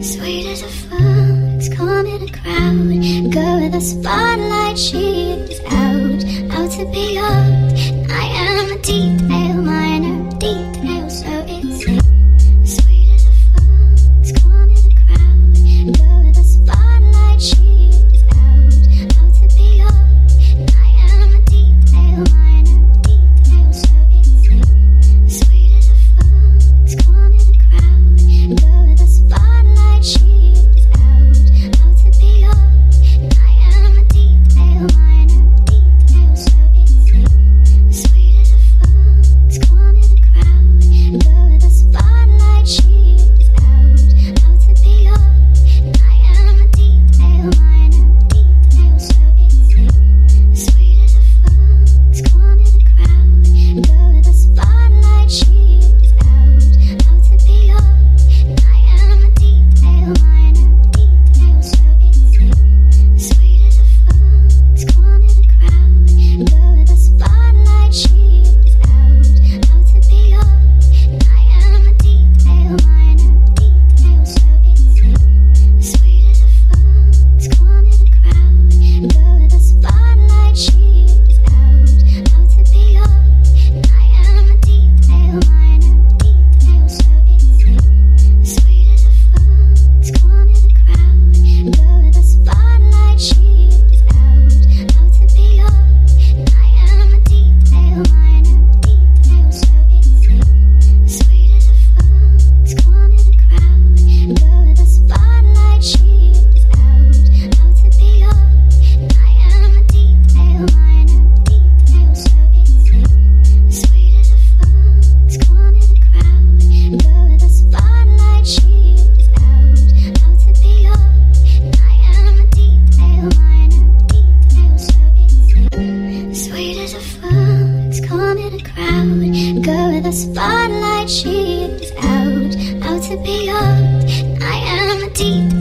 Sweet as a fox, calm in a crowd. Go where the spotlight, she is out to be loved. And I am a detail, minor detail, so it's sweet as a fox, calm in a crowd. Go where the spotlight, she is out to be loved. And I am a detail, minor detail, so it's sweet as a fox, calm in a crowd. Go where the spotlight, she is out to be loved. And I am a detail, minor detail, so it's sweet as a fox, calm in a crowd. Go where the spotlight, she is out to be loved. And I am a detail, minor detail, so it's sweet as a fox, calm in a crowd. Go where the spotlight, she is out to be loved. And I am a detail, minor detail, so it's sweet as a fox, calm in a crowd. Go where the spotlight, she is out to be loved. And I am a detail, minor detail, so it's sweet as a fox, calm in a crowd. Go where the spotlight, she is out to be loved. And I am a detail, minor detail, so it's sweet as a fox, calm in a crowd. Go where the spotlight, she is out to be loved. And I am a detail, minor detail, so it's sweet as a fox, calm in a crowd. Go where the spotlight, she is out to be loved. And I am a detail, minor detail, so it's sweet as a fox, calm in a crowd. Go where the spotlight, she is out to be loved. And I am a detail, minor detail, so it's sweet as a fox, calm in a crowd. Go where the spotlight, she is out to be loved. And I am a detail.